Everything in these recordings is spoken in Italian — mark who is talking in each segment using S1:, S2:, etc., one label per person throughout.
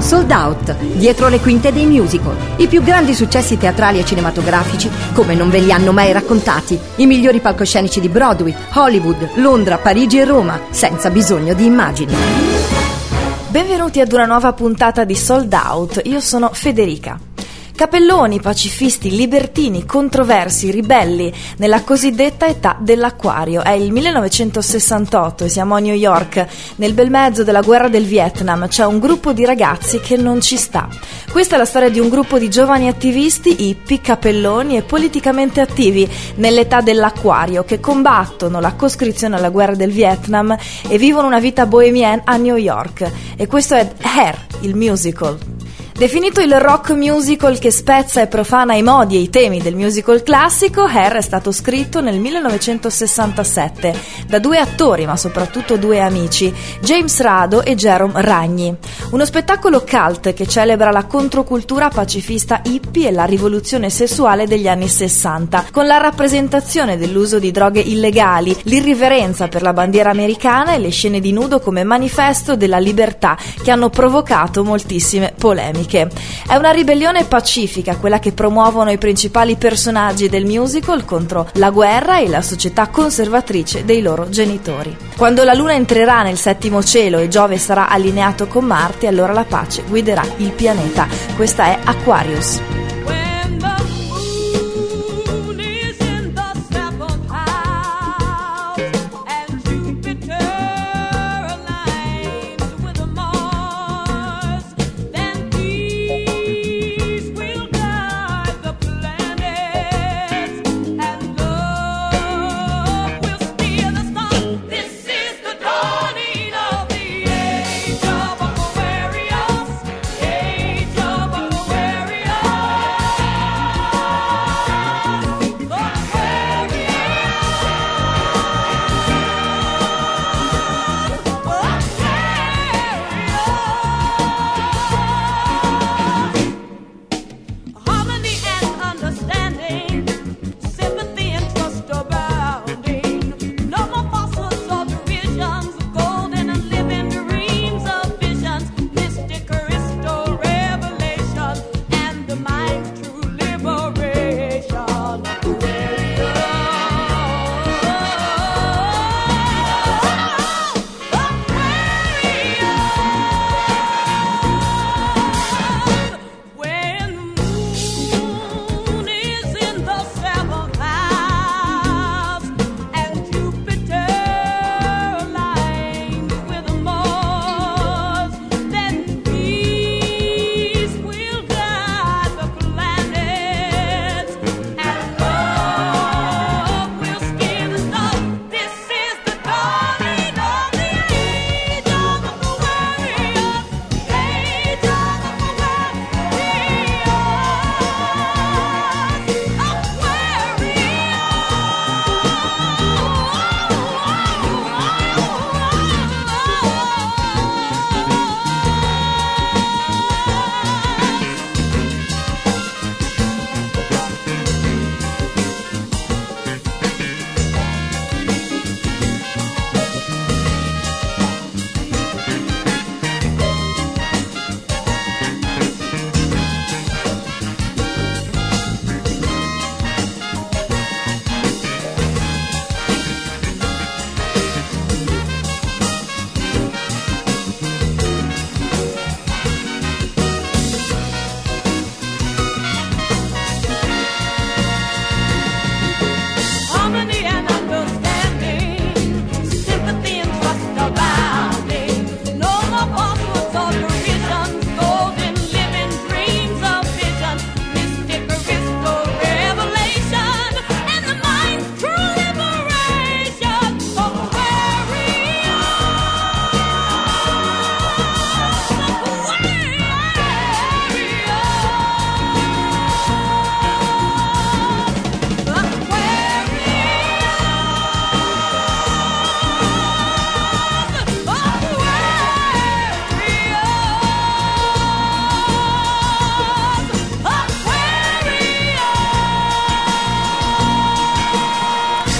S1: Sold Out, dietro le quinte dei musical. I più grandi successi teatrali e cinematografici come non ve li hanno mai raccontati. I migliori palcoscenici di Broadway, Hollywood, Londra, Parigi e Roma, senza bisogno di immagini.
S2: Benvenuti ad una nuova puntata di Sold Out. Io sono Federica. Capelloni, pacifisti, libertini, controversi, ribelli, nella cosiddetta età dell'acquario. È il 1968 e siamo a New York. Nel bel mezzo della guerra del Vietnam c'è un gruppo di ragazzi che non ci sta. Questa è la storia di un gruppo di giovani attivisti, hippie, capelloni e politicamente attivi nell'età dell'acquario che combattono la coscrizione alla guerra del Vietnam e vivono una vita bohemienne a New York. E questo è Hair, il musical. Definito il rock musical che spezza e profana i modi e i temi del musical classico, Hair è stato scritto nel 1967 da due attori, ma soprattutto due amici, James Rado e Jerome Ragni. Uno spettacolo cult che celebra la controcultura pacifista hippie e la rivoluzione sessuale degli anni 60, con la rappresentazione dell'uso di droghe illegali, l'irriverenza per la bandiera americana e le scene di nudo come manifesto della libertà che hanno provocato moltissime polemiche. È una ribellione pacifica, quella che promuovono i principali personaggi del musical contro la guerra e la società conservatrice dei loro genitori. Quando la luna entrerà nel settimo cielo e Giove sarà allineato con Marte, allora la pace guiderà il pianeta. Questa è Aquarius.
S3: Aquarius.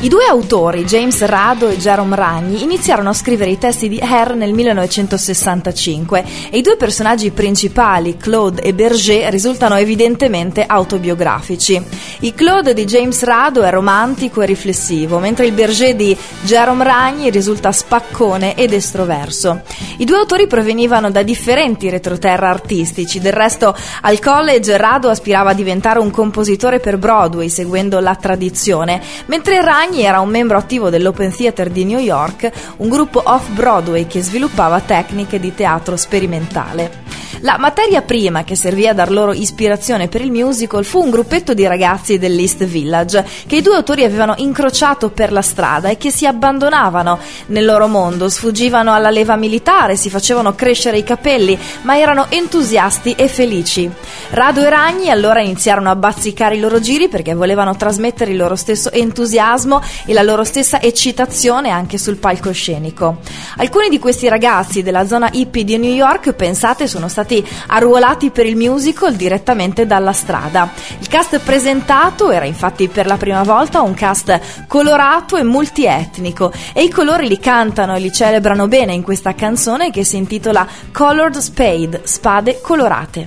S2: I due autori, James Rado e Jerome Ragni, iniziarono a scrivere i testi di Hair nel 1965 e i due personaggi principali, Claude e Berger, risultano evidentemente autobiografici. Il Claude di James Rado è romantico e riflessivo, mentre il Berger di Jerome Ragni risulta spaccone ed estroverso. I due autori provenivano da differenti retroterra artistici, del resto al college Rado aspirava a diventare un compositore per Broadway seguendo la tradizione, mentre Ragni era un membro attivo dell'Open Theater di New York, un gruppo off-Broadway che sviluppava tecniche di teatro sperimentale. La materia prima che servì a dar loro ispirazione per il musical fu un gruppetto di ragazzi dell'East Village che i due autori avevano incrociato per la strada e che si abbandonavano nel loro mondo, sfuggivano alla leva militare, si facevano crescere i capelli, ma erano entusiasti e felici. Rado e Ragni allora iniziarono a bazzicare i loro giri perché volevano trasmettere il loro stesso entusiasmo e la loro stessa eccitazione anche sul palcoscenico. Alcuni di questi ragazzi della zona hippie di New York, pensate, sono stati arruolati per il musical direttamente dalla strada. Il cast presentato era infatti per la prima volta un cast colorato e multietnico e i colori li cantano e li celebrano bene in questa canzone che si intitola Colored Spade, spade colorate.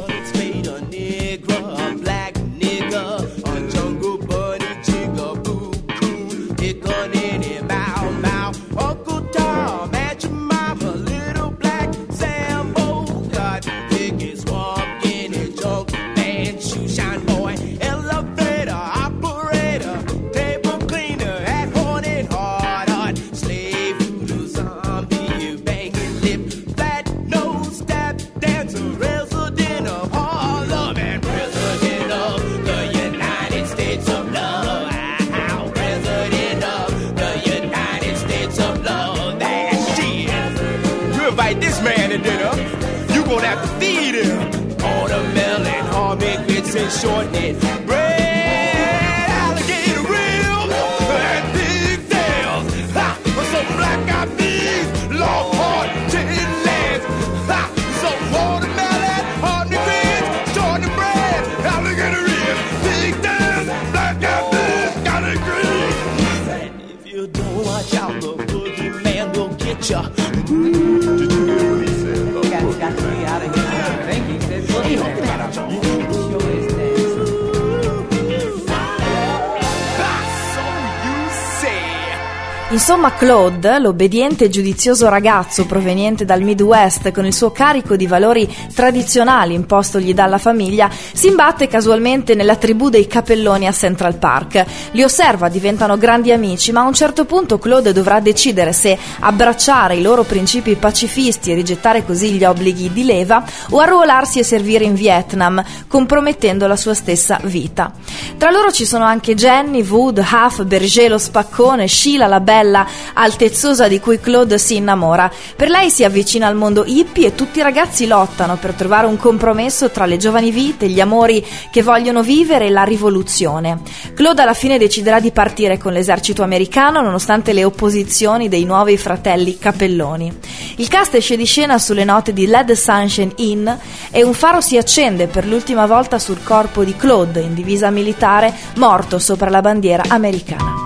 S3: This man to dinner, you gonna have to feed him all the melon, hominy, grits and shortbread, bread, alligator ribs, and pigtails. Ha! Some black-eyed peas, long hard chitlins. Ha! Some watermelon, hominy, grits, shortbread, alligator ribs, pigtails, black-eyed peas, collard greens. And if you don't watch out, the boogeyman will get ya.
S2: Insomma, Claude, l'obbediente e giudizioso ragazzo proveniente dal Midwest con il suo carico di valori tradizionali impostogli dalla famiglia, si imbatte casualmente nella tribù dei capelloni a Central Park. Li osserva, diventano grandi amici, ma a un certo punto Claude dovrà decidere se abbracciare i loro principi pacifisti e rigettare così gli obblighi di leva o arruolarsi e servire in Vietnam, compromettendo la sua stessa vita. Tra loro ci sono anche Jenny, Wood, Huff, Berger lo spaccone, Sheila la bella altezzosa di cui Claude si innamora. Per lei si avvicina al mondo hippie e tutti i ragazzi lottano per trovare un compromesso tra le giovani vite, gli amori che vogliono vivere e la rivoluzione. Claude alla fine deciderà di partire con l'esercito americano nonostante le opposizioni dei nuovi fratelli Capelloni. Il cast esce di scena sulle note di Let the Sunshine In e un faro si accende per l'ultima volta sul corpo di Claude in divisa militare, morto sopra la bandiera americana.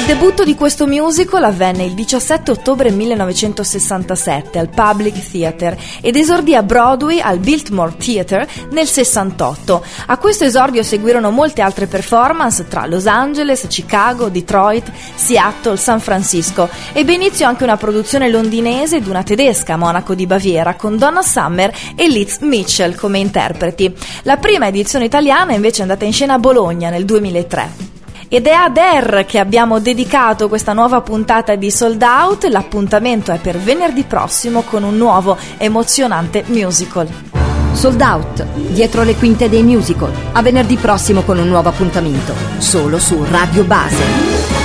S2: Il debutto di questo musical avvenne il 17 ottobre 1967 al Public Theatre ed esordì a Broadway al Biltmore Theatre nel 68. A questo esordio seguirono molte altre performance tra Los Angeles, Chicago, Detroit, Seattle, San Francisco. Ebbe inizio anche una produzione londinese ed una tedesca, Monaco di Baviera, con Donna Summer e Liz Mitchell come interpreti. La prima edizione italiana invece è andata in scena a Bologna nel 2003. Ed è ad Air che abbiamo dedicato questa nuova puntata di Sold Out. L'appuntamento è per venerdì prossimo con un nuovo emozionante musical.
S1: Sold Out, dietro le quinte dei musical. A venerdì prossimo con un nuovo appuntamento, solo su Radio Base.